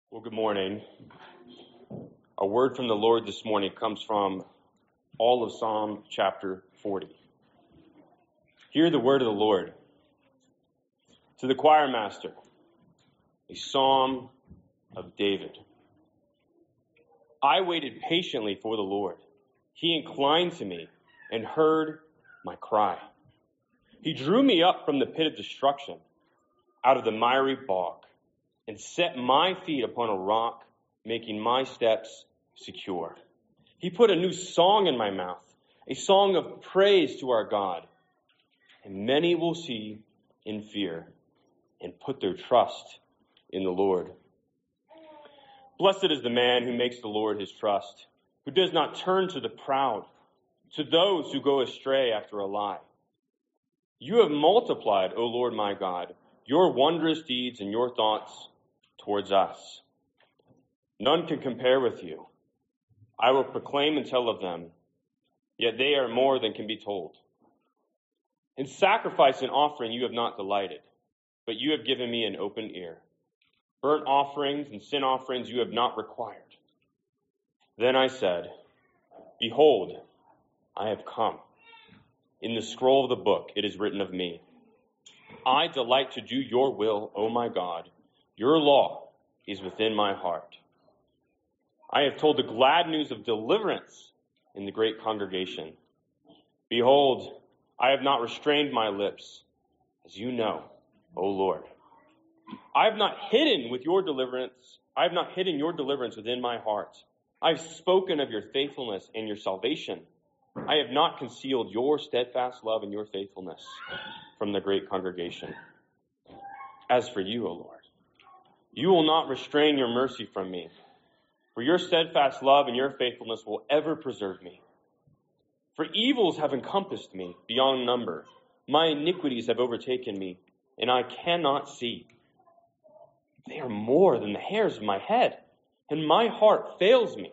Well, good morning. A word from the Lord this morning comes from all of Psalm chapter 40. Hear the word of the Lord. To the choir master, a psalm of David. I waited patiently for the Lord. He inclined to me and heard my cry. He drew me up from the pit of destruction, out of the miry bog, and set my feet upon a rock, making my steps secure. He put a new song in my mouth, a song of praise to our God. And many will see in fear and put their trust in the Lord. Blessed is the man who makes the Lord his trust, who does not turn to the proud, to those who go astray after a lie. You have multiplied, O Lord my God, your wondrous deeds and your thoughts towards us. None can compare with you. I will proclaim and tell of them, yet they are more than can be told. In sacrifice and offering you have not delighted, but you have given me an open ear. Burnt offerings and sin offerings you have not required. Then I said, Behold, I have come. In the scroll of the book it is written of me. I delight to do your will, O my God. Your law is within my heart. I have told the glad news of deliverance in the great congregation. Behold, I have not restrained my lips, as you know, O Lord. I have not hidden your deliverance within my heart. I have spoken of your faithfulness and your salvation. I have not concealed your steadfast love and your faithfulness from the great congregation. As for you, O Lord, you will not restrain your mercy from me, for your steadfast love and your faithfulness will ever preserve me. For evils have encompassed me beyond number. My iniquities have overtaken me, and I cannot see. They are more than the hairs of my head, and my heart fails me.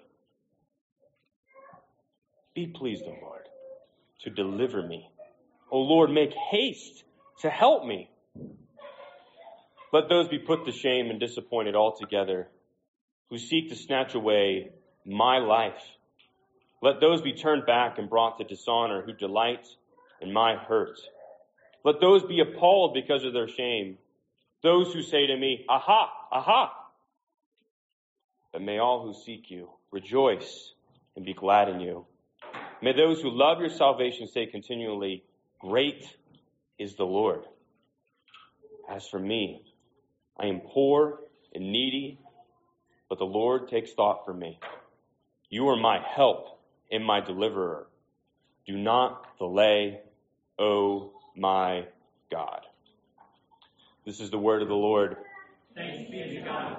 Be pleased, O Lord, to deliver me. O Lord, make haste to help me. Let those be put to shame and disappointed altogether, who seek to snatch away my life. Let those be turned back and brought to dishonor, who delight in my hurt. Let those be appalled because of their shame, those who say to me, Aha, aha. But may all who seek you rejoice and be glad in you. May those who love your salvation say continually, Great is the Lord. As for me, I am poor and needy, but the Lord takes thought for me. You are my help and my deliverer. Do not delay, O my God. This is the word of the Lord. Thanks be to God.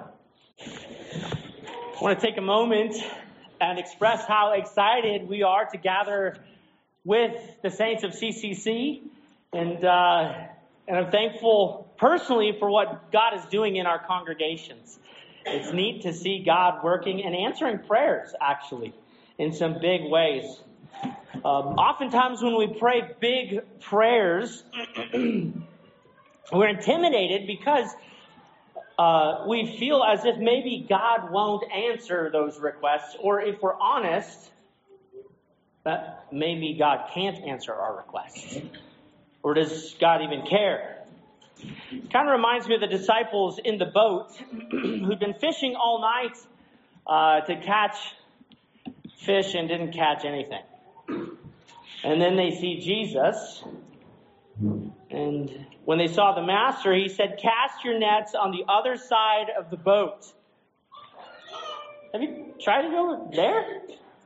I want to take a moment and express how excited we are to gather with the saints of CCC. And I'm thankful personally for what God is doing in our congregations. It's neat to see God working and answering prayers, actually, in some big ways. Oftentimes when we pray big prayers, we're intimidated because we feel as if maybe God won't answer those requests, or if we're honest, that maybe God can't answer our requests. Or does God even care? It kind of reminds me of the disciples in the boat who'd been fishing all night to catch fish and didn't catch anything. And then they see Jesus. And when they saw the master, he said, Cast your nets on the other side of the boat. Have you tried to go there?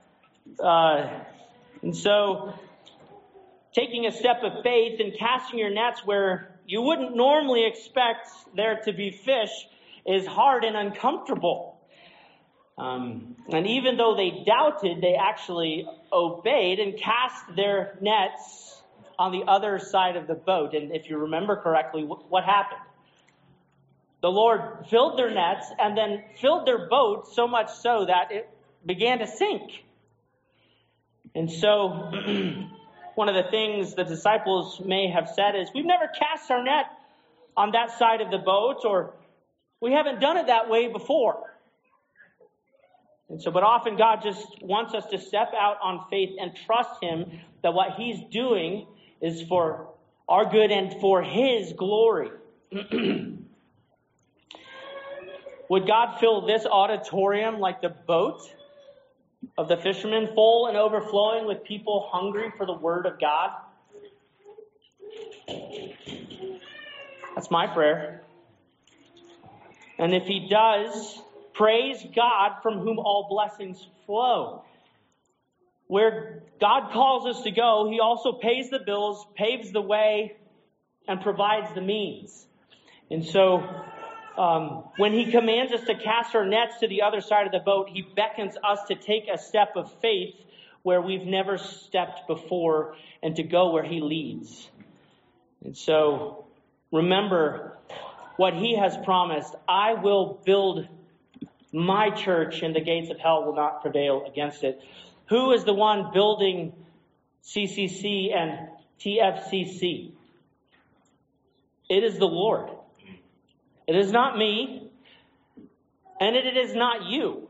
And so, taking a step of faith and casting your nets where you wouldn't normally expect there to be fish is hard and uncomfortable. And even though they doubted, they actually obeyed and cast their nets on the other side of the boat. And if you remember correctly, what happened? The Lord filled their nets and then filled their boat so much so that it began to sink. And so one of the things the disciples may have said is, we've never cast our net on that side of the boat, or we haven't done it that way before. And so, but often God just wants us to step out on faith and trust him that what he's doing is for our good and for his glory. Would God fill this auditorium like the boat of the fishermen, full and overflowing with people hungry for the word of God? That's my prayer. And if he does, praise God from whom all blessings flow. Where God calls us to go, he also pays the bills, paves the way, and provides the means. And so when he commands us to cast our nets to the other side of the boat, he beckons us to take a step of faith where we've never stepped before and to go where he leads. And so remember what he has promised. I will build my church and the gates of hell will not prevail against it. Who is the one building CCC and TFCC? It is the Lord. It is not me, and it is not you.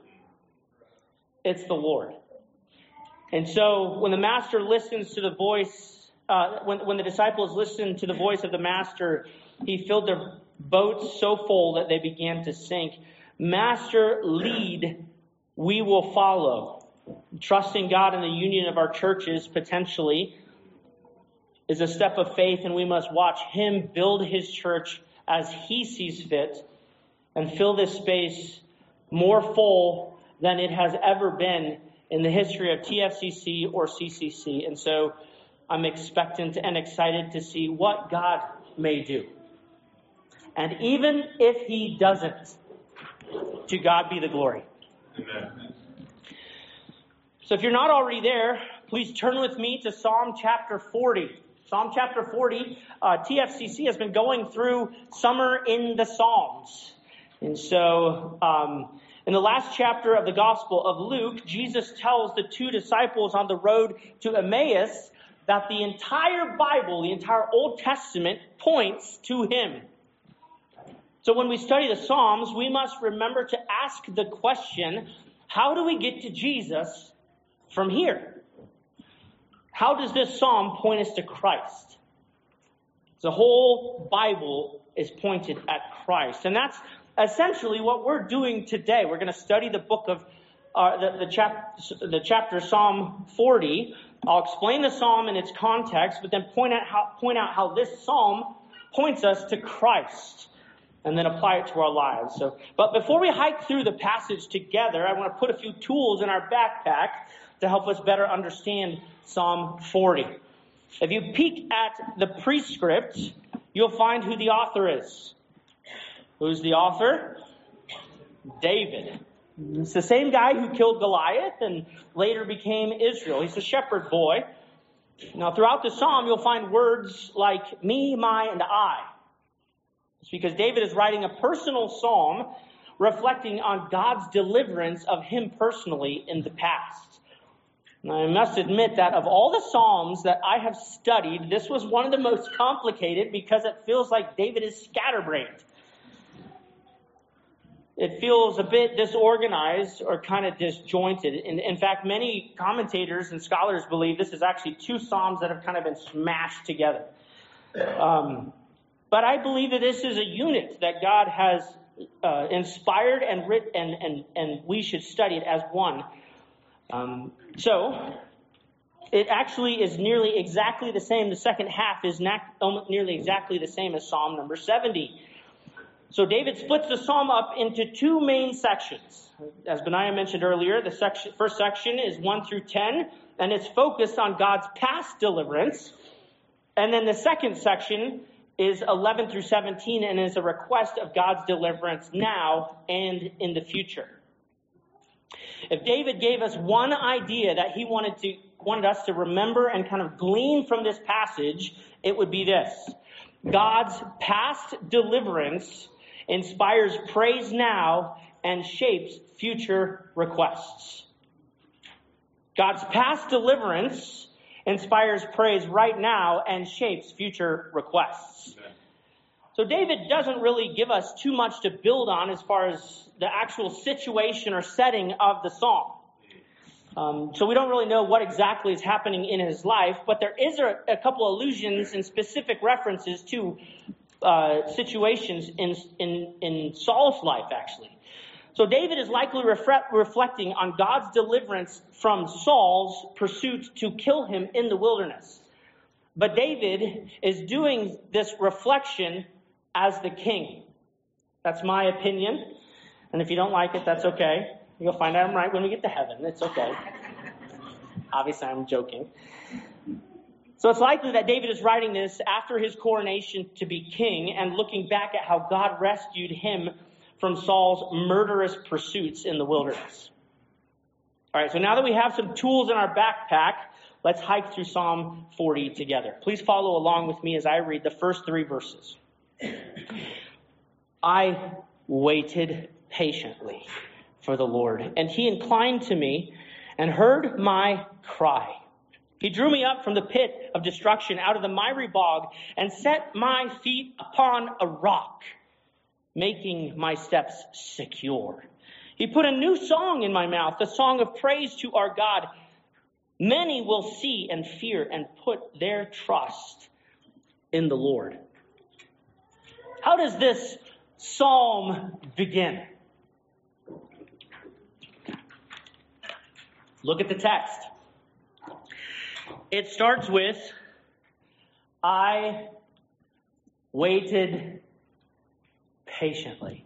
It's the Lord. And so when the master listens to the voice, when the disciples listened to the voice of the master, he filled their boats so full that they began to sink. Master, lead, we will follow. Trusting God in the union of our churches potentially is a step of faith, and we must watch him build his church as he sees fit and fill this space more full than it has ever been in the history of TFCC or CCC. And so I'm expectant and excited to see what God may do. And even if he doesn't, to God be the glory. Amen. So if you're not already there, please turn with me to Psalm chapter 40. Psalm chapter 40, TFCC has been going through Summer in the Psalms. And so in the last chapter of the Gospel of Luke, Jesus tells the two disciples on the road to Emmaus that the entire Bible, the entire Old Testament, points to him. So when we study the Psalms, we must remember to ask the question, how do we get to Jesus from here? How does this psalm point us to Christ? The whole Bible is pointed at Christ. And that's essentially what we're doing today. We're going to study the book of the chapter Psalm 40. I'll explain the psalm in its context, but then point out how this psalm points us to Christ, and then apply it to our lives. But before we hike through the passage together, I want to put a few tools in our backpack to help us better understand Psalm 40. If you peek at the prescript, you'll find who the author is. Who's the author? David. It's the same guy who killed Goliath and later became Israel. He's a shepherd boy. Now, throughout the psalm, you'll find words like me, my, and I. It's because David is writing a personal psalm reflecting on God's deliverance of him personally in the past. Now, I must admit that of all the psalms that I have studied, this was one of the most complicated because it feels like David is scatterbrained. It feels a bit disorganized or kind of disjointed. In fact, many commentators and scholars believe this is actually two psalms that have kind of been smashed together. But I believe that this is a unit that God has inspired and written, and we should study it as one. So it actually is nearly exactly the same. The second half is nearly exactly the same as Psalm number 70. So David splits the psalm up into two main sections. As Benaiah mentioned earlier, the first section is 1 through 10, and it's focused on God's past deliverance. And then the second section is 11 through 17, and is a request of God's deliverance now and in the future. If David gave us one idea that he wanted us to remember and kind of glean from this passage, it would be this: God's past deliverance inspires praise now and shapes future requests. God's past deliverance inspires praise right now and shapes future requests. So David doesn't really give us too much to build on as far as the actual situation or setting of the psalm. So we don't really know what exactly is happening in his life, but there is a couple allusions and specific references to situations in Saul's life, actually. So David is likely reflecting on God's deliverance from Saul's pursuit to kill him in the wilderness. But David is doing this reflection as the king. That's my opinion. And if you don't like it, that's okay. You'll find out I'm right when we get to heaven. It's okay. Obviously, I'm joking. So it's likely that David is writing this after his coronation to be king and looking back at how God rescued him from Saul's murderous pursuits in the wilderness. All right, so now that we have some tools in our backpack, let's hike through Psalm 40 together. Please follow along with me as I read the first 3 verses. I waited patiently for the Lord, and he inclined to me and heard my cry. He drew me up from the pit of destruction, out of the miry bog, and set my feet upon a rock, making my steps secure. He put a new song in my mouth, a song of praise to our God. Many will see and fear and put their trust in the Lord. How does this psalm begin? Look at the text. It starts with, I waited patiently.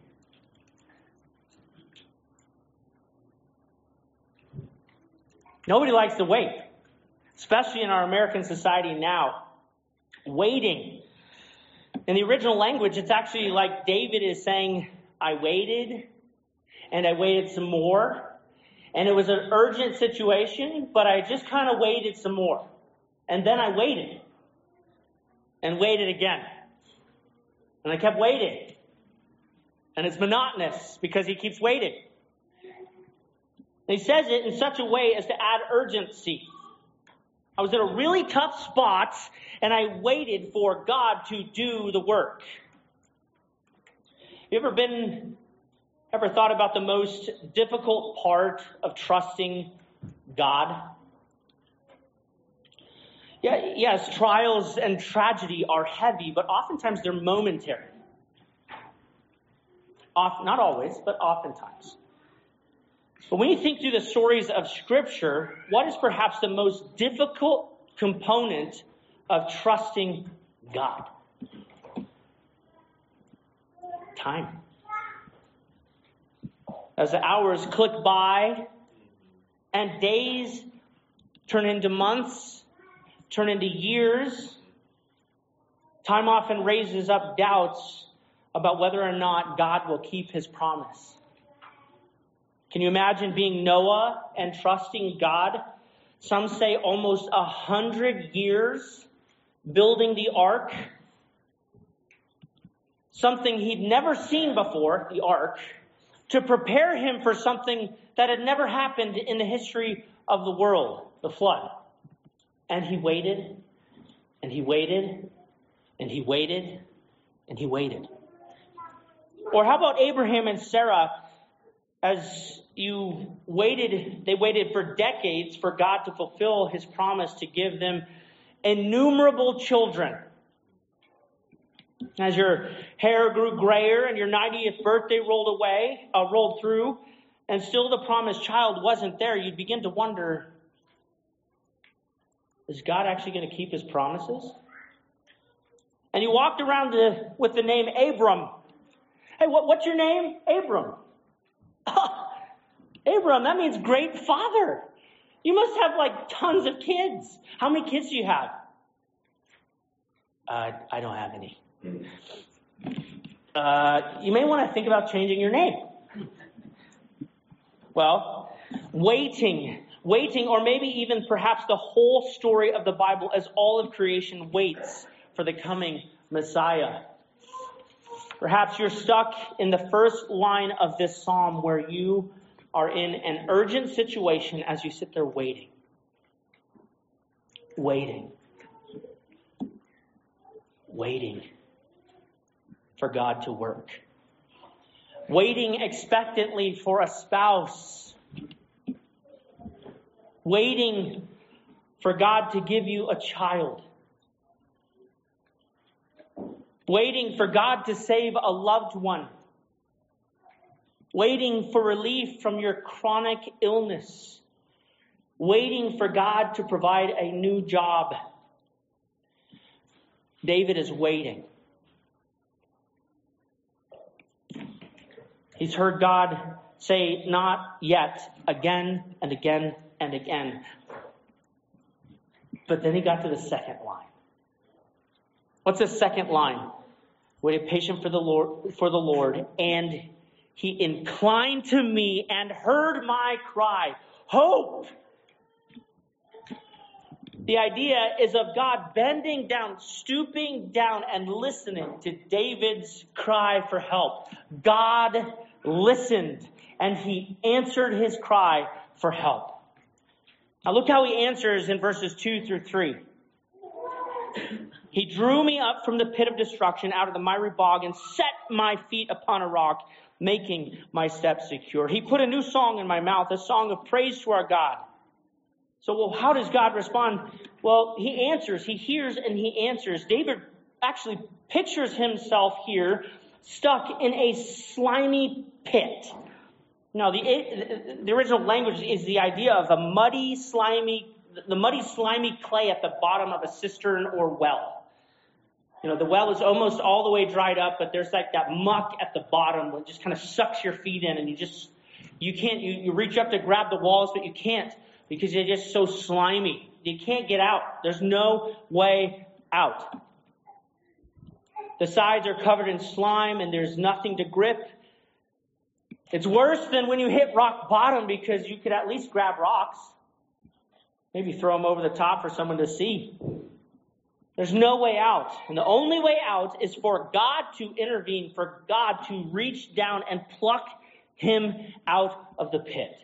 Nobody likes to wait, especially in our American society now. Waiting. In the original language, it's actually like David is saying, I waited, and I waited some more. And it was an urgent situation, but I just kind of waited some more. And then I waited. And waited again. And I kept waiting. And it's monotonous because he keeps waiting. And he says it in such a way as to add urgency. I was in a really tough spot, and I waited for God to do the work. You ever thought about the most difficult part of trusting God? Yes, trials and tragedy are heavy, but oftentimes they're momentary. Not always, but oftentimes. But when you think through the stories of Scripture, what is perhaps the most difficult component of trusting God? Time. As the hours click by and days turn into months, turn into years, time often raises up doubts about whether or not God will keep his promise. Can you imagine being Noah and trusting God? Some say almost 100 years building the ark. Something he'd never seen before, the ark, to prepare him for something that had never happened in the history of the world, the flood. And he waited, and he waited, and he waited, and he waited. Or how about Abraham and Sarah? As they waited for decades for God to fulfill his promise to give them innumerable children. As your hair grew grayer and your 90th birthday rolled through, and still the promised child wasn't there, you'd begin to wonder, is God actually going to keep his promises? And you walked around with the name Abram. Hey, what's your name? Abram. Abram, that means great father. You must have tons of kids. How many kids do you have? I don't have any. You may want to think about changing your name. Well, waiting, or maybe even perhaps the whole story of the Bible as all of creation waits for the coming Messiah. Perhaps you're stuck in the first line of this psalm where you are in an urgent situation as you sit there waiting. Waiting. Waiting. for God to work. Waiting expectantly for a spouse. Waiting for God to give you a child. Waiting for God to save a loved one. Waiting for relief from your chronic illness. Waiting for God to provide a new job. David is waiting. He's heard God say, "Not yet," again and again and again. But then he got to the second line. What's the second line? Waited patient for the Lord, and he inclined to me and heard my cry. Hope! The idea is of God bending down, stooping down, and listening to David's cry for help. God listened, and he answered his cry for help. Now look how he answers in verses 2 through 3. He drew me up from the pit of destruction out of the miry bog and set my feet upon a rock, making my steps secure. He put a new song in my mouth, a song of praise to our God. So, how does God respond? Well, he answers, he hears, and he answers. David actually pictures himself here stuck in a slimy pit. Now, the original language is the idea of the muddy, slimy clay at the bottom of a cistern or well. You know, the well is almost all the way dried up, but there's like that muck at the bottom that just kind of sucks your feet in, and you reach up to grab the walls, but you can't because they're just so slimy. You can't get out. There's no way out. The sides are covered in slime, and there's nothing to grip. It's worse than when you hit rock bottom because you could at least grab rocks. Maybe throw them over the top for someone to see. There's no way out. And the only way out is for God to intervene, for God to reach down and pluck him out of the pit.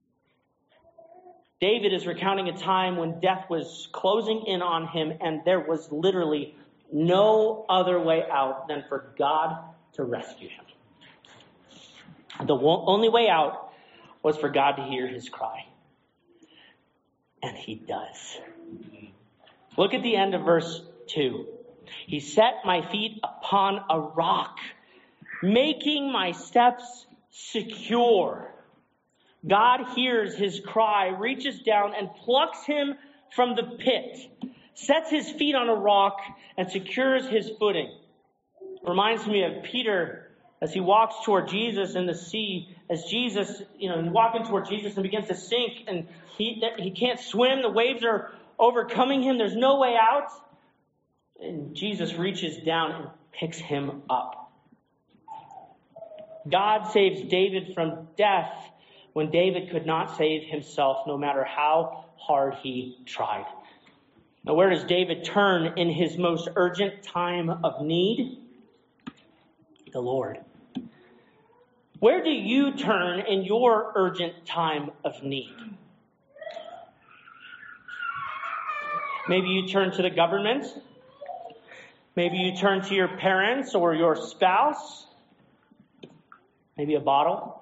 David is recounting a time when death was closing in on him, and there was literally no other way out than for God to rescue him. The only way out was for God to hear his cry. And he does. Look at the end of verse 2. He set my feet upon a rock, making my steps secure. God hears his cry, reaches down and plucks him from the pit, sets his feet on a rock and secures his footing. Reminds me of Peter as he walks toward Jesus in the sea, as Jesus, he's walking toward Jesus and begins to sink, and he can't swim. The waves are overcoming him. There's no way out. And Jesus reaches down and picks him up. God saves David from death when David could not save himself, no matter how hard he tried. Now, where does David turn in his most urgent time of need? The Lord. Where do you turn in your urgent time of need? Maybe you turn to the government. Maybe you turn to your parents or your spouse. Maybe a bottle.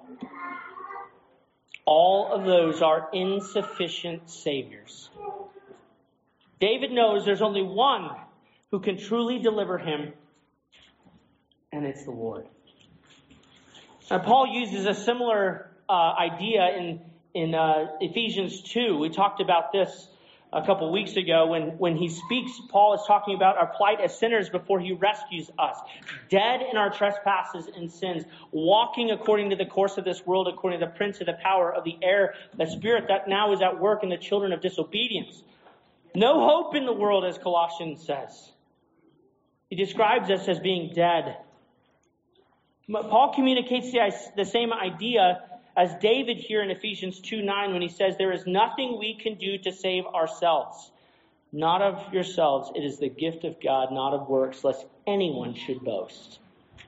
All of those are insufficient saviors. David knows there's only one who can truly deliver him, and it's the Lord. Now, Paul uses a similar idea in Ephesians 2. We talked about this a couple weeks ago. When he speaks, Paul is talking about our plight as sinners before he rescues us. Dead in our trespasses and sins, walking according to the course of this world, according to the prince of the power of the air, the spirit that now is at work in the children of disobedience. No hope in the world, as Colossians says. He describes us as being dead. But Paul communicates the same idea as David here in Ephesians 2:9 when he says, there is nothing we can do to save ourselves. Not of yourselves. It is the gift of God, not of works, lest anyone should boast.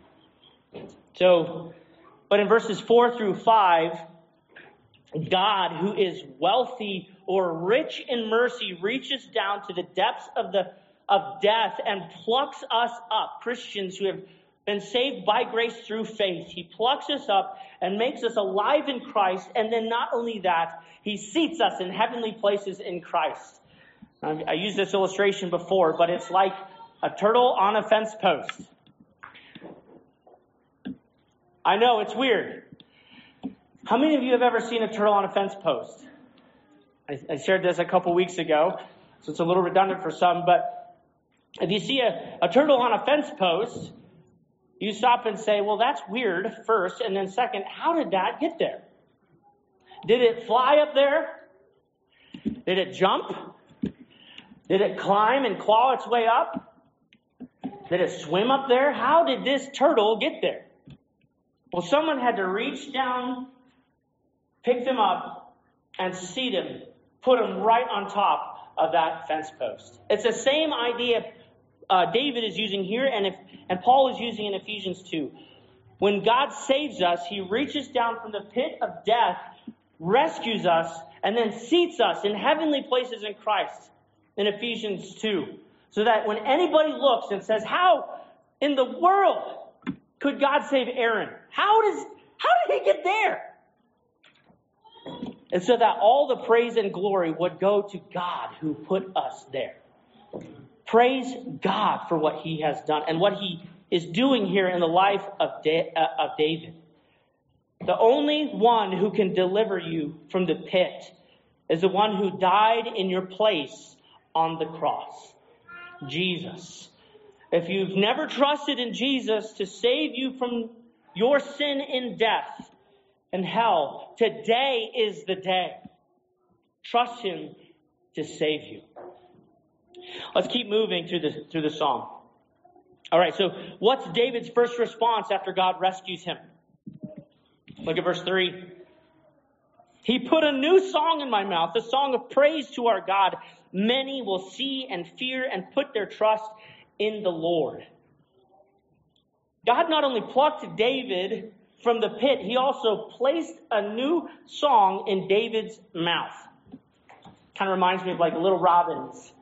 But in verses 4 through 5, God, who is wealthy or rich in mercy, reaches down to the depths of death and plucks us up. Christians who have been saved by grace through faith. He plucks us up and makes us alive in Christ. And then not only that, he seats us in heavenly places in Christ. I used this illustration before, but it's like a turtle on a fence post. I know, it's weird. How many of you have ever seen a turtle on a fence post? I shared this a couple weeks ago, so it's a little redundant for some, but if you see a turtle on a fence post, you stop and say, well, that's weird, first, and then second, how did that get there? Did it fly up there? Did it jump? Did it climb and claw its way up? Did it swim up there? How did this turtle get there? Well, someone had to reach down, pick them up, and seat him, put him right on top of that fence post. It's the same idea David is using here, and Paul is using in Ephesians 2. When God saves us, he reaches down from the pit of death, rescues us, and then seats us in heavenly places in Christ in Ephesians 2. So that when anybody looks and says, how in the world could God save Aaron? How did he get there? And so that all the praise and glory would go to God who put us there. Praise God for what he has done and what he is doing here in the life of David. The only one who can deliver you from the pit is the one who died in your place on the cross, Jesus. If you've never trusted in Jesus to save you from your sin in death and hell, today is the day. Trust him to save you. Let's keep moving through the song. All right, so what's David's first response after God rescues him? Look at verse 3. He put a new song in my mouth, a song of praise to our God. Many will see and fear and put their trust in the Lord. God not only plucked David from the pit, he also placed a new song in David's mouth. Kind of reminds me of like Little Robins,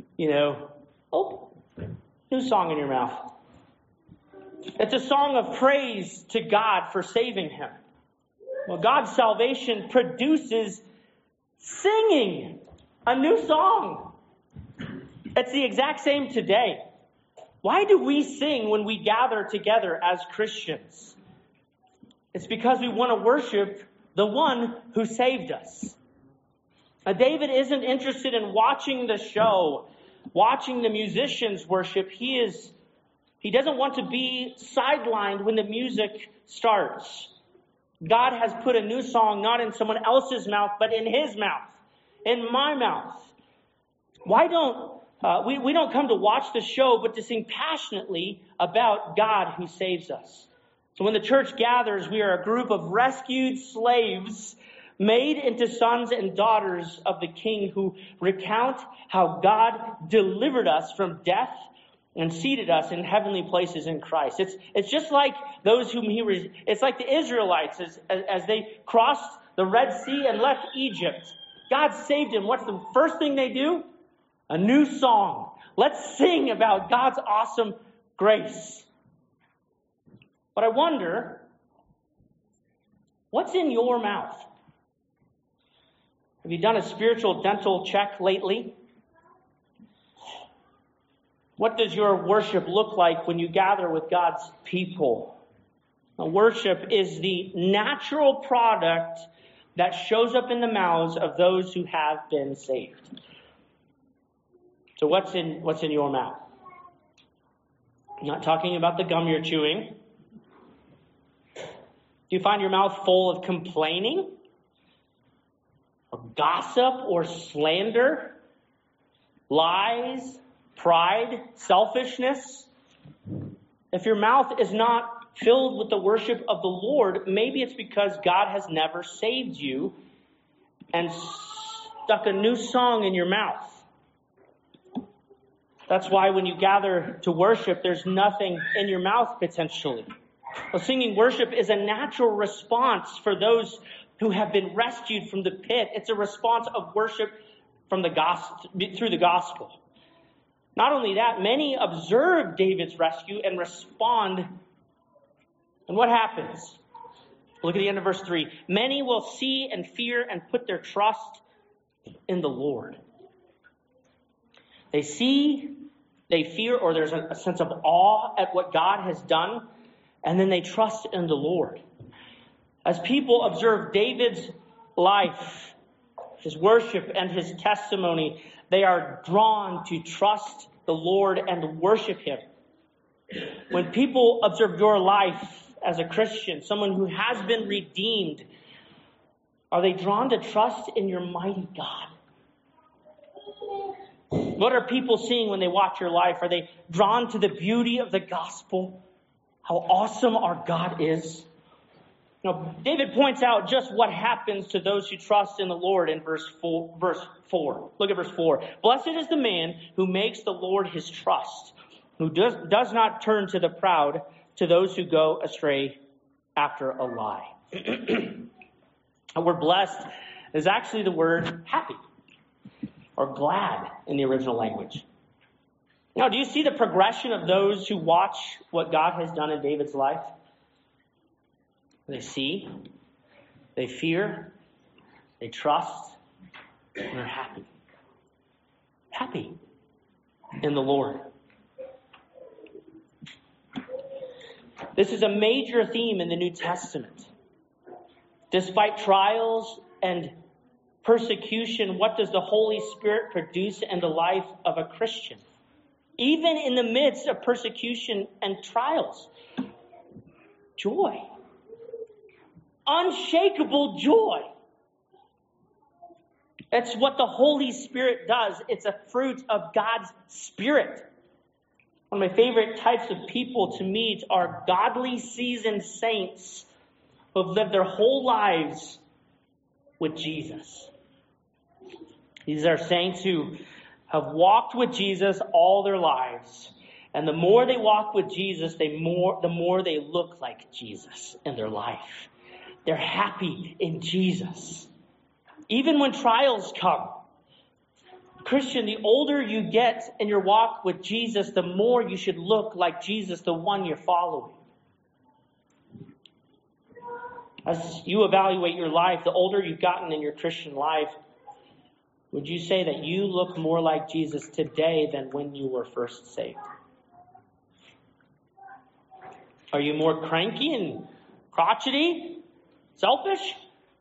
new song in your mouth. It's a song of praise to God for saving him. Well, God's salvation produces singing, a new song. It's the exact same today. Why do we sing when we gather together as Christians? It's because we want to worship the one who saved us. Now, David isn't interested in watching the show, watching the musicians worship. He doesn't want to be sidelined when the music starts. God has put a new song not in someone else's mouth, but in his mouth, in my mouth. Why don't we don't come to watch the show, but to sing passionately about God who saves us? So when the church gathers, we are a group of rescued slaves made into sons and daughters of the King who recount how God delivered us from death and seated us in heavenly places in Christ. It's just like those whom it's like the Israelites as they crossed the Red Sea and left Egypt. God saved them. What's the first thing they do? A new song. Let's sing about God's awesome grace. But I wonder, what's in your mouth? Have you done a spiritual dental check lately? What does your worship look like when you gather with God's people? Now, worship is the natural product that shows up in the mouths of those who have been saved. So what's in your mouth? I'm not talking about the gum you're chewing. Do you find your mouth full of complaining? Or gossip or slander? Lies? Pride? Selfishness? If your mouth is not filled with the worship of the Lord, maybe it's because God has never saved you and stuck a new song in your mouth. That's why when you gather to worship, there's nothing in your mouth potentially. Well, singing worship is a natural response for those who have been rescued from the pit. It's a response of worship from the gospel, through the gospel. Not only that, many observe David's rescue and respond And what happens? Look at the end of verse 3. Many will see and fear and put their trust in the Lord. They see, they fear, or there's a sense of awe at what God has done, and then they trust in the Lord. As people observe David's life, his worship, and his testimony, they are drawn to trust the Lord and worship him. When people observe your life as a Christian, someone who has been redeemed, are they drawn to trust in your mighty God? What are people seeing when they watch your life? Are they drawn to the beauty of the gospel? How awesome our God is? Now, David points out just what happens to those who trust in the Lord in verse 4. Look at verse 4. Blessed is the man who makes the Lord his trust, who does not turn to the proud, to those who go astray after a lie. The word blessed is actually the word happy or glad in the original language. Now, do you see the progression of those who watch what God has done in David's life? They see, they fear, they trust, and they're happy. Happy in the Lord. This is a major theme in the New Testament. Despite trials and persecution, what does the Holy Spirit produce in the life of a Christian? Even in the midst of persecution and trials, joy. Unshakable joy. That's what the Holy Spirit does. It's a fruit of God's Spirit. One of my favorite types of people to meet are godly seasoned saints who have lived their whole lives with Jesus. These are saints who have walked with Jesus all their lives. And the more they walk with Jesus, the more they look like Jesus in their life. They're happy in Jesus. Even when trials come. Christian, the older you get in your walk with Jesus, the more you should look like Jesus, the one you're following. As you evaluate your life, the older you've gotten in your Christian life, would you say that you look more like Jesus today than when you were first saved? Are you more cranky and crotchety? Selfish?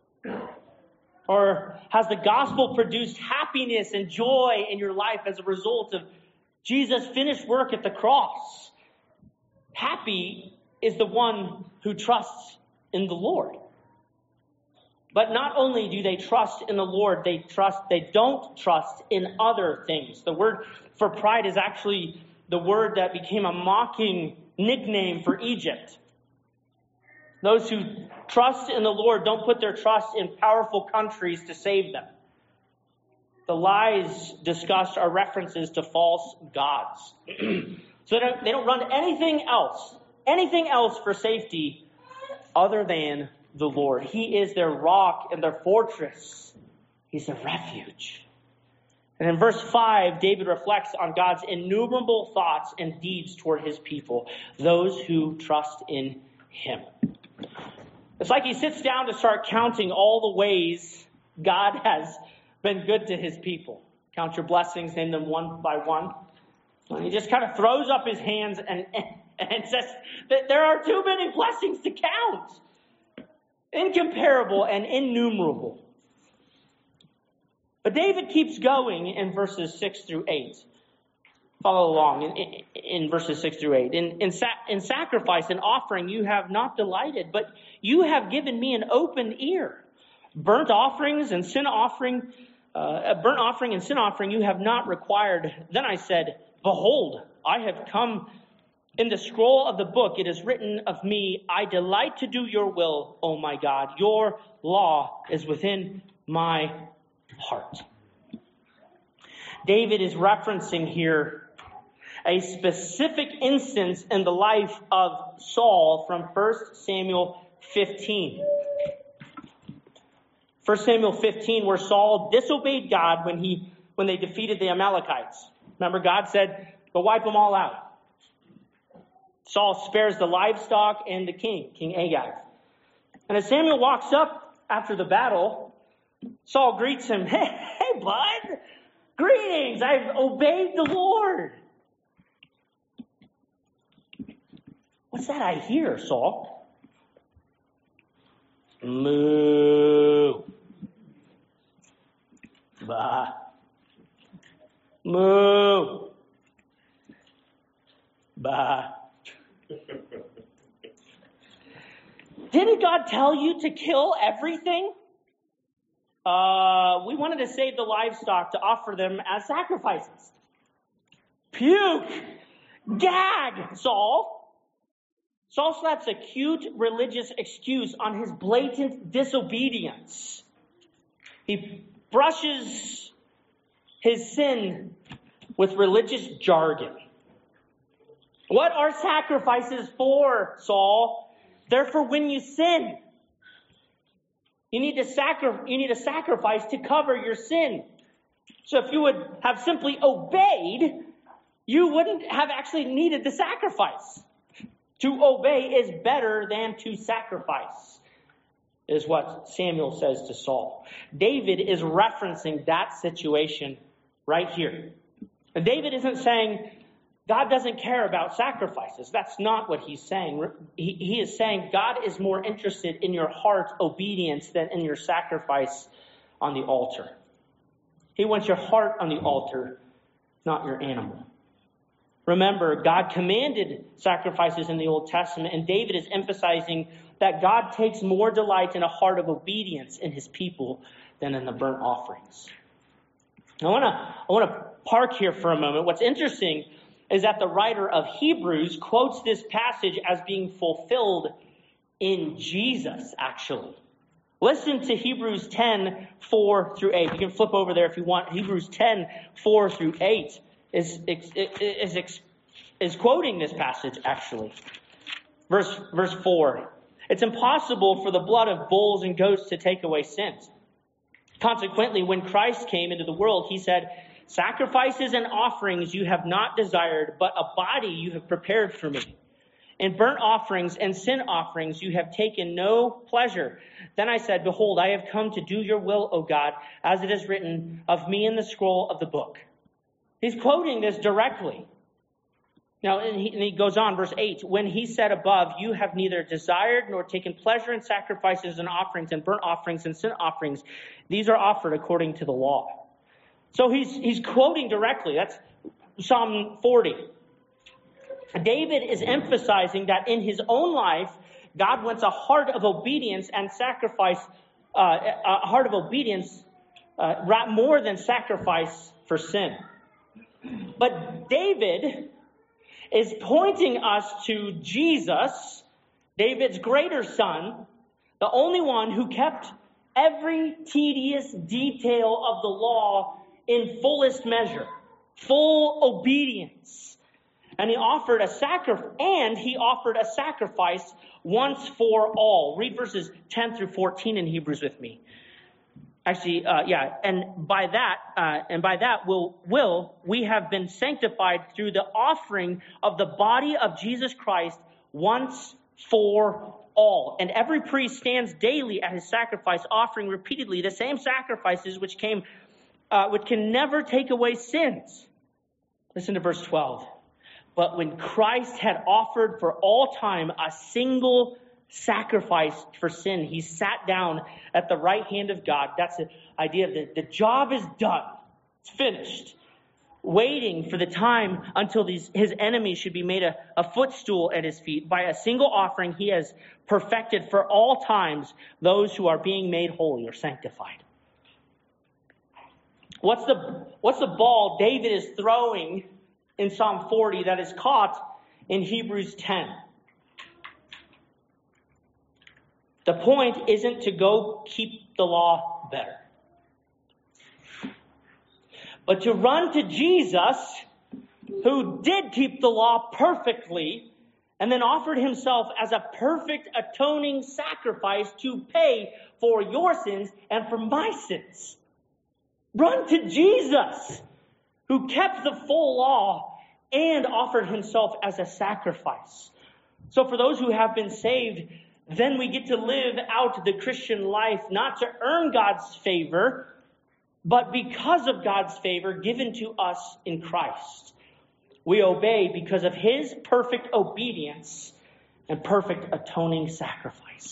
Or has the gospel produced happiness and joy in your life as a result of Jesus' finished work at the cross? Happy is the one who trusts in the Lord. But not only do they trust in the Lord, they don't trust in other things. The word for pride is actually the word that became a mocking nickname for Egypt. Those who trust in the Lord don't put their trust in powerful countries to save them. The lies discussed are references to false gods. So they don't run to anything else for safety other than the Lord. He is their rock and their fortress. He's their refuge. And in verse 5, David reflects on God's innumerable thoughts and deeds toward his people, those who trust in him. It's like he sits down to start counting all the ways God has been good to his people. Count your blessings, name them one by one. And he just kind of throws up his hands and says that there are too many blessings to count. Incomparable and innumerable. But David keeps going in verses 6 through 8. Follow along in verses 6 through 8. In sacrifice and offering you have not delighted, but you have given me an open ear. Burnt offerings and sin offering you have not required. Then I said, behold, I have come. In the scroll of the book it is written of me, I delight to do your will, O my God. Your law is within my heart. David is referencing here a specific instance in the life of Saul from 1 Samuel 15. 1 Samuel 15, where Saul disobeyed God when they defeated the Amalekites. Remember, God said, go wipe them all out. Saul spares the livestock and the king, King Agag. And as Samuel walks up after the battle, Saul greets him, hey, bud, greetings, I've obeyed the Lord. What's that I hear, Saul? Moo. Bah. Moo. Bah. Didn't God tell you to kill everything? We wanted to save the livestock to offer them as sacrifices. Puke! Gag, Saul! Saul slaps a cute religious excuse on his blatant disobedience. He brushes his sin with religious jargon. What are sacrifices for, Saul? They're for when you sin. You need a sacrifice to cover your sin. So if you would have simply obeyed, you wouldn't have actually needed the sacrifice. To obey is better than to sacrifice, is what Samuel says to Saul. David is referencing that situation right here. And David isn't saying God doesn't care about sacrifices. That's not what he's saying. He is saying God is more interested in your heart obedience than in your sacrifice on the altar. He wants your heart on the altar, not your animal. Remember, God commanded sacrifices in the Old Testament, and David is emphasizing that God takes more delight in a heart of obedience in his people than in the burnt offerings. I want to park here for a moment. What's interesting is that the writer of Hebrews quotes this passage as being fulfilled in Jesus, actually. Listen to Hebrews 10, 4 through 8. You can flip over there if you want. Hebrews 10, 4 through 8 is quoting this passage, actually. Verse 4. It's impossible for the blood of bulls and goats to take away sins. Consequently, when Christ came into the world, he said, sacrifices and offerings you have not desired, but a body you have prepared for me. In burnt offerings and sin offerings you have taken no pleasure. Then I said, behold, I have come to do your will, O God, as it is written of me in the scroll of the book. He's quoting this directly. Now, and he goes on, verse 8, when he said above, you have neither desired nor taken pleasure in sacrifices and offerings and burnt offerings and sin offerings. These are offered according to the law. So he's quoting directly. That's Psalm 40. David is emphasizing that in his own life, God wants a heart of obedience and sacrifice, a heart of obedience more than sacrifice for sin. But David is pointing us to Jesus, David's greater son, the only one who kept every tedious detail of the law in fullest measure, full obedience. And he offered a sacrifice once for all. Read verses 10 through 14 in Hebrews with me. Actually, and by that we have been sanctified through the offering of the body of Jesus Christ once for all. And every priest stands daily at his sacrifice, offering repeatedly the same sacrifices which can never take away sins. Listen to verse 12. But when Christ had offered for all time a single sacrifice for sin, he sat down at the right hand of God. That's the idea of the job is done. It's finished. Waiting for the time until his enemies should be made a footstool at his feet. By a single offering, he has perfected for all times those who are being made holy or sanctified. What's the ball David is throwing in Psalm 40 that is caught in Hebrews 10? The point isn't to go keep the law better, but to run to Jesus, who did keep the law perfectly and then offered himself as a perfect atoning sacrifice to pay for your sins and for my sins. Run to Jesus, who kept the full law and offered himself as a sacrifice. So for those who have been saved, then we get to live out the Christian life, not to earn God's favor, but because of God's favor given to us in Christ. We obey because of his perfect obedience and perfect atoning sacrifice.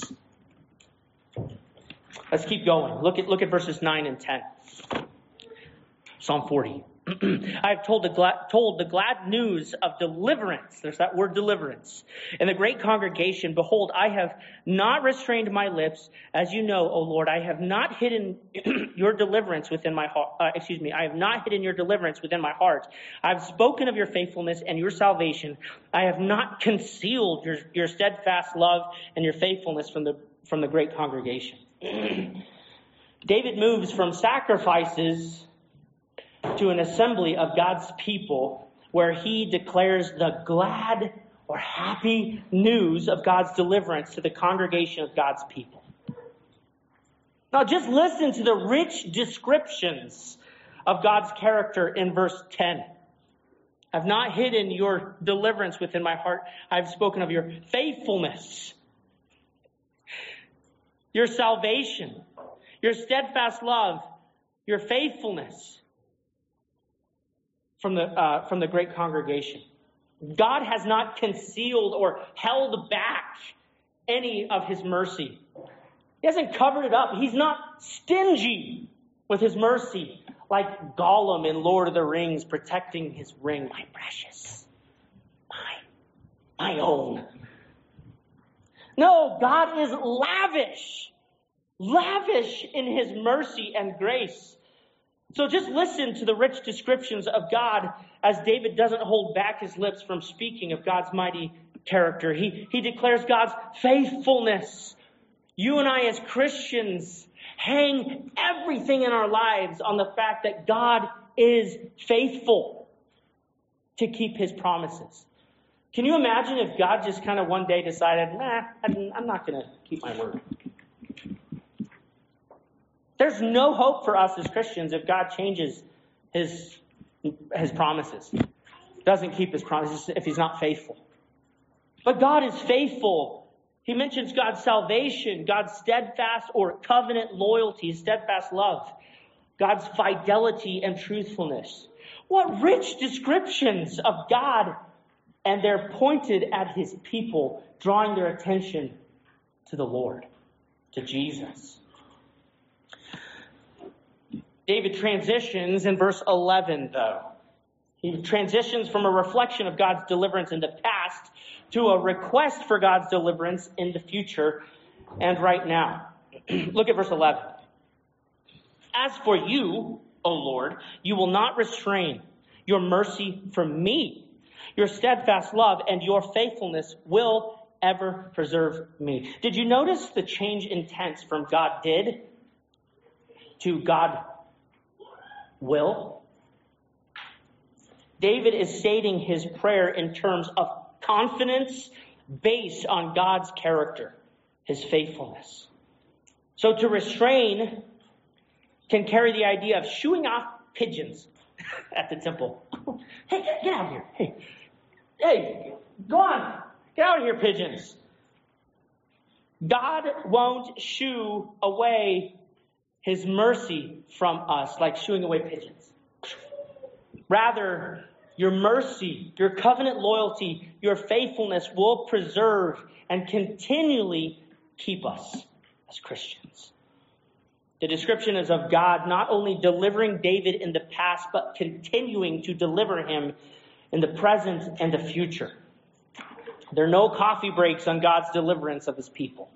Let's keep going. Look at verses 9 and 10. Psalm 40. I have told the glad news of deliverance. There's that word deliverance. In the great congregation, behold, I have not restrained my lips. As you know, O Lord, I have not hidden your deliverance within my heart. I have not hidden your deliverance within my heart. I have spoken of your faithfulness and your salvation. I have not concealed your steadfast love and your faithfulness from the great congregation. David moves from sacrifices to an assembly of God's people where he declares the glad or happy news of God's deliverance to the congregation of God's people. Now just listen to the rich descriptions of God's character in verse 10. I've not hidden your deliverance within my heart. I've spoken of your faithfulness, your salvation, your steadfast love, your faithfulness. From the great congregation. God has not concealed or held back any of his mercy. He hasn't covered it up. He's not stingy with his mercy like Gollum in Lord of the Rings protecting his ring. My precious. My own. No, God is lavish. Lavish in his mercy and grace. So just listen to the rich descriptions of God as David doesn't hold back his lips from speaking of God's mighty character. He declares God's faithfulness. You and I as Christians hang everything in our lives on the fact that God is faithful to keep his promises. Can you imagine if God just kind of one day decided, I'm not going to keep my word? There's no hope for us as Christians if God changes his promises. Doesn't keep his promises if he's not faithful. But God is faithful. He mentions God's salvation, God's steadfast or covenant loyalty, steadfast love, God's fidelity and truthfulness. What rich descriptions of God, and they're pointed at his people, drawing their attention to the Lord, to Jesus. David transitions in verse 11, though. He transitions from a reflection of God's deliverance in the past to a request for God's deliverance in the future and right now. Look at verse 11. As for you, O Lord, you will not restrain your mercy from me. Your steadfast love and your faithfulness will ever preserve me. Did you notice the change in tense from God did to God will? David is stating his prayer in terms of confidence based on God's character, his faithfulness. So to restrain can carry the idea of shooing off pigeons at the temple. Hey, get out of here. Hey, go on. Get out of here, pigeons. God won't shoo away his mercy from us like shooing away pigeons. Rather, your mercy, your covenant loyalty, your faithfulness will preserve and continually keep us as Christians. The description is of God not only delivering David in the past, but continuing to deliver him in the present and the future. There are no coffee breaks on God's deliverance of his people.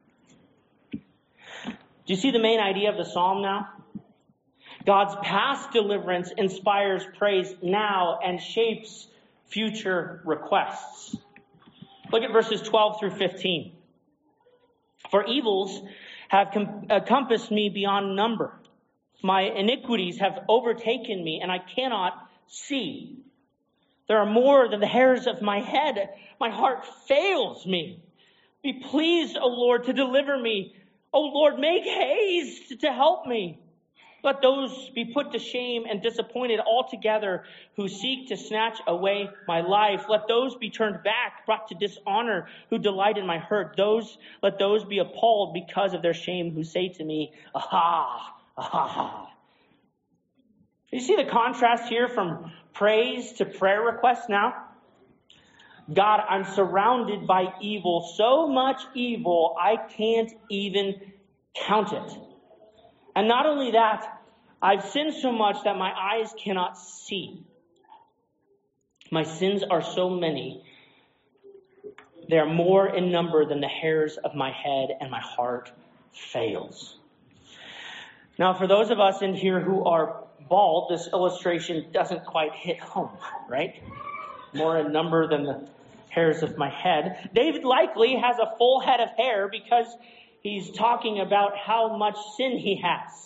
Do you see the main idea of the psalm now? God's past deliverance inspires praise now and shapes future requests. Look at verses 12 through 15. For evils have compassed me beyond number. My iniquities have overtaken me, and I cannot see. There are more than the hairs of my head. My heart fails me. Be pleased, O Lord, to deliver me. O Lord, make haste to help me. Let those be put to shame and disappointed altogether who seek to snatch away my life. Let those be turned back, brought to dishonor, who delight in my hurt. Let those be appalled because of their shame, who say to me, aha, aha. You see the contrast here from praise to prayer request now? God, I'm surrounded by evil, so much evil I can't even count it. And not only that, I've sinned so much that my eyes cannot see. My sins are so many. They are more in number than the hairs of my head, and my heart fails. Now, for those of us in here who are bald, this illustration doesn't quite hit home, right? More in number than the hairs of my head. David likely has a full head of hair because he's talking about how much sin he has.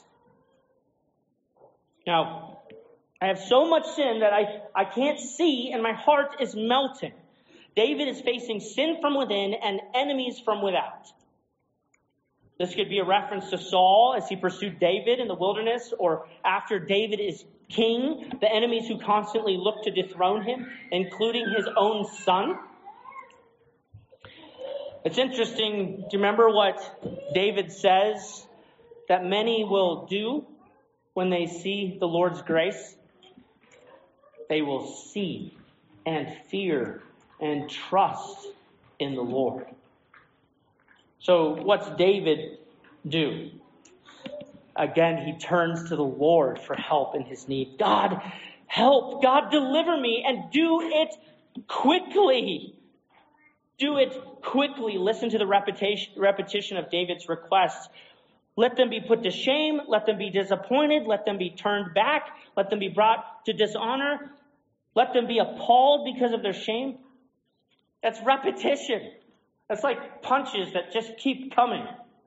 Now, I have so much sin that I can't see, and my heart is melting. David is facing sin from within and enemies from without. This could be a reference to Saul as he pursued David in the wilderness, or after David is king, the enemies who constantly look to dethrone him, including his own son. It's interesting. Do you remember what David says that many will do when they see the Lord's grace? They will see and fear and trust in the Lord. So what's David do? Again, he turns to the Lord for help in his need. God, help. God, deliver me, and do it quickly. Do it quickly. Listen to the repetition of David's requests. Let them be put to shame. Let them be disappointed. Let them be turned back. Let them be brought to dishonor. Let them be appalled because of their shame. That's repetition. That's like punches that just keep coming.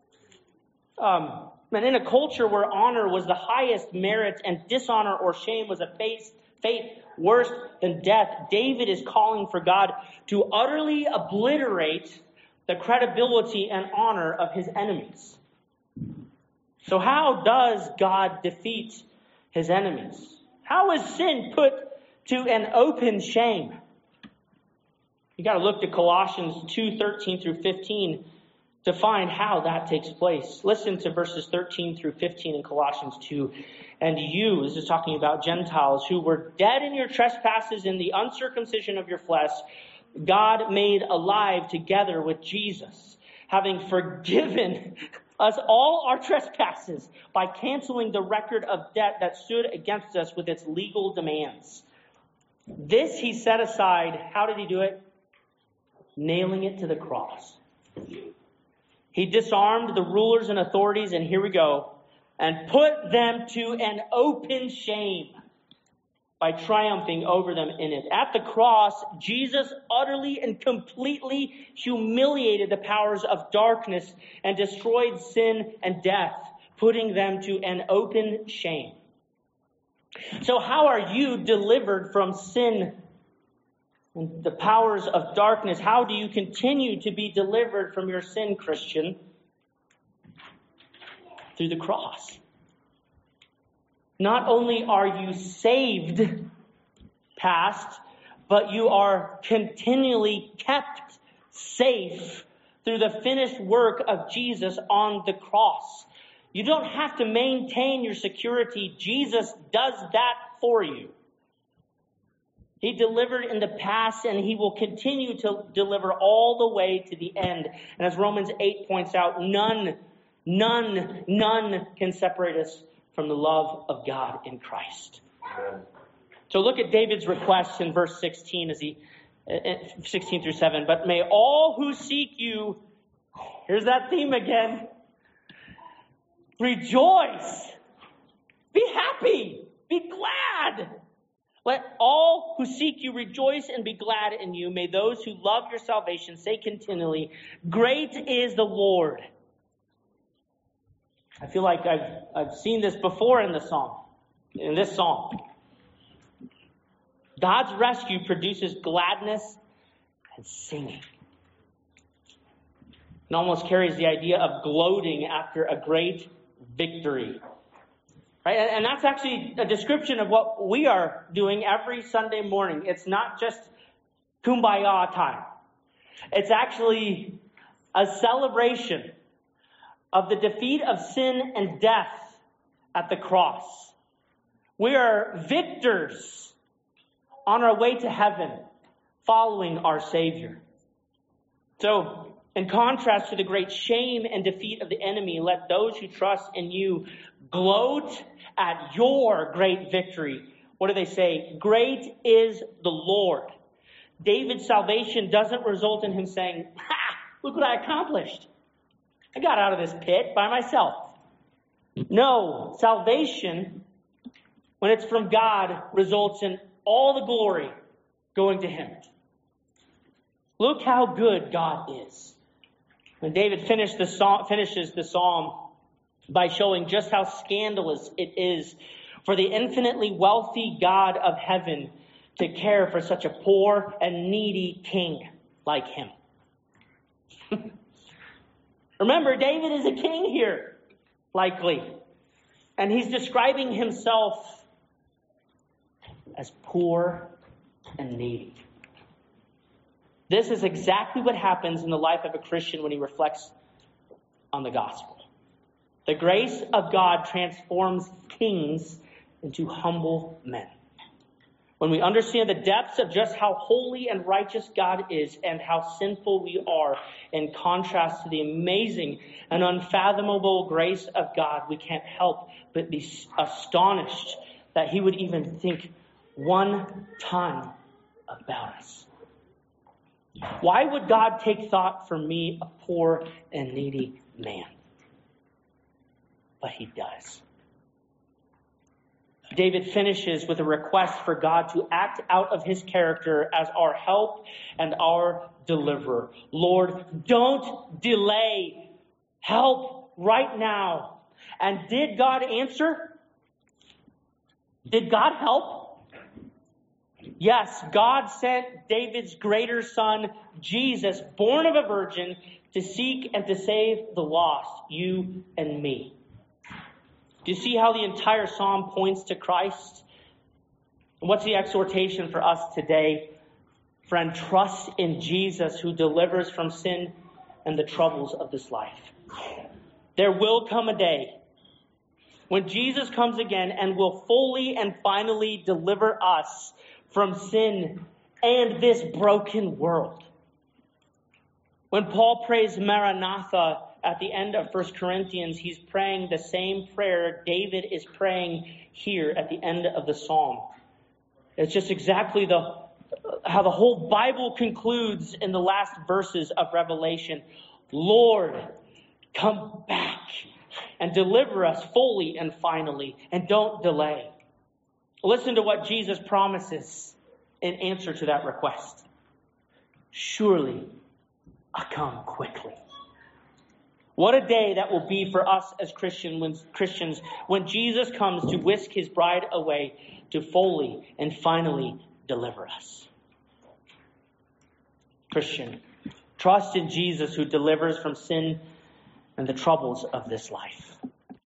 And in a culture where honor was the highest merit and dishonor or shame was a fate worse than death, David is calling for God to utterly obliterate the credibility and honor of his enemies. So how does God defeat his enemies? How is sin put to an open shame? You got to look to Colossians 2:13 through 15 to find how that takes place. Listen to verses 13 through 15 in Colossians 2. And you, this is talking about Gentiles, who were dead in your trespasses in the uncircumcision of your flesh, God made alive together with Jesus, having forgiven us all our trespasses by canceling the record of debt that stood against us with its legal demands. This he set aside. How did he do it? Nailing it to the cross. He disarmed the rulers and authorities, and here we go, and put them to an open shame by triumphing over them in it. At the cross, Jesus utterly and completely humiliated the powers of darkness and destroyed sin and death, putting them to an open shame. So how are you delivered from sin and the powers of darkness? How do you continue to be delivered from your sin, Christian? Through the cross. Not only are you saved, past, but you are continually kept safe through the finished work of Jesus on the cross. You don't have to maintain your security. Jesus does that for you. He delivered in the past, and he will continue to deliver all the way to the end. And as Romans 8 points out, none can separate us from the love of God in Christ. Amen. So look at David's request in verse 16 as 16 through 7. But may all who seek you, here's that theme again, rejoice, be happy, be glad. Let all who seek you rejoice and be glad in you. May those who love your salvation say continually, great is the Lord. I feel like I've seen this before in this song. God's rescue produces gladness and singing. It almost carries the idea of gloating after a great victory. Right? And that's actually a description of what we are doing every Sunday morning. It's not just kumbaya time. It's actually a celebration of the defeat of sin and death at the cross. We are victors on our way to heaven, following our Savior. So, in contrast to the great shame and defeat of the enemy, let those who trust in you gloat at your great victory. What do they say? Great is the Lord. David's salvation doesn't result in him saying, "Ha! Look what I accomplished. I got out of this pit by myself." No, salvation, when it's from God, results in all the glory going to him. Look how good God is. When David finishes the psalm by showing just how scandalous it is for the infinitely wealthy God of heaven to care for such a poor and needy king like him. Remember, David is a king here, likely. And he's describing himself as poor and needy. This is exactly what happens in the life of a Christian when he reflects on the gospel. The grace of God transforms kings into humble men. When we understand the depths of just how holy and righteous God is and how sinful we are, in contrast to the amazing and unfathomable grace of God, we can't help but be astonished that he would even think one time about us. Why would God take thought for me, a poor and needy man? But he does. David finishes with a request for God to act out of his character as our help and our deliverer. Lord, don't delay. Help right now. And did God answer? Did God help? Yes, God sent David's greater son, Jesus, born of a virgin, to seek and to save the lost, you and me. Do you see how the entire psalm points to Christ? And what's the exhortation for us today? Friend, trust in Jesus who delivers from sin and the troubles of this life. There will come a day when Jesus comes again and will fully and finally deliver us from sin and this broken world. When Paul prays Maranatha at the end of 1 Corinthians, he's praying the same prayer David is praying here at the end of the psalm. It's just exactly how the whole Bible concludes in the last verses of Revelation. Lord, come back and deliver us fully and finally, and don't delay. Listen to what Jesus promises in answer to that request. Surely I come quickly. What a day that will be for us as Christians when Jesus comes to whisk his bride away to fully and finally deliver us. Christian, trust in Jesus who delivers from sin and the troubles of this life.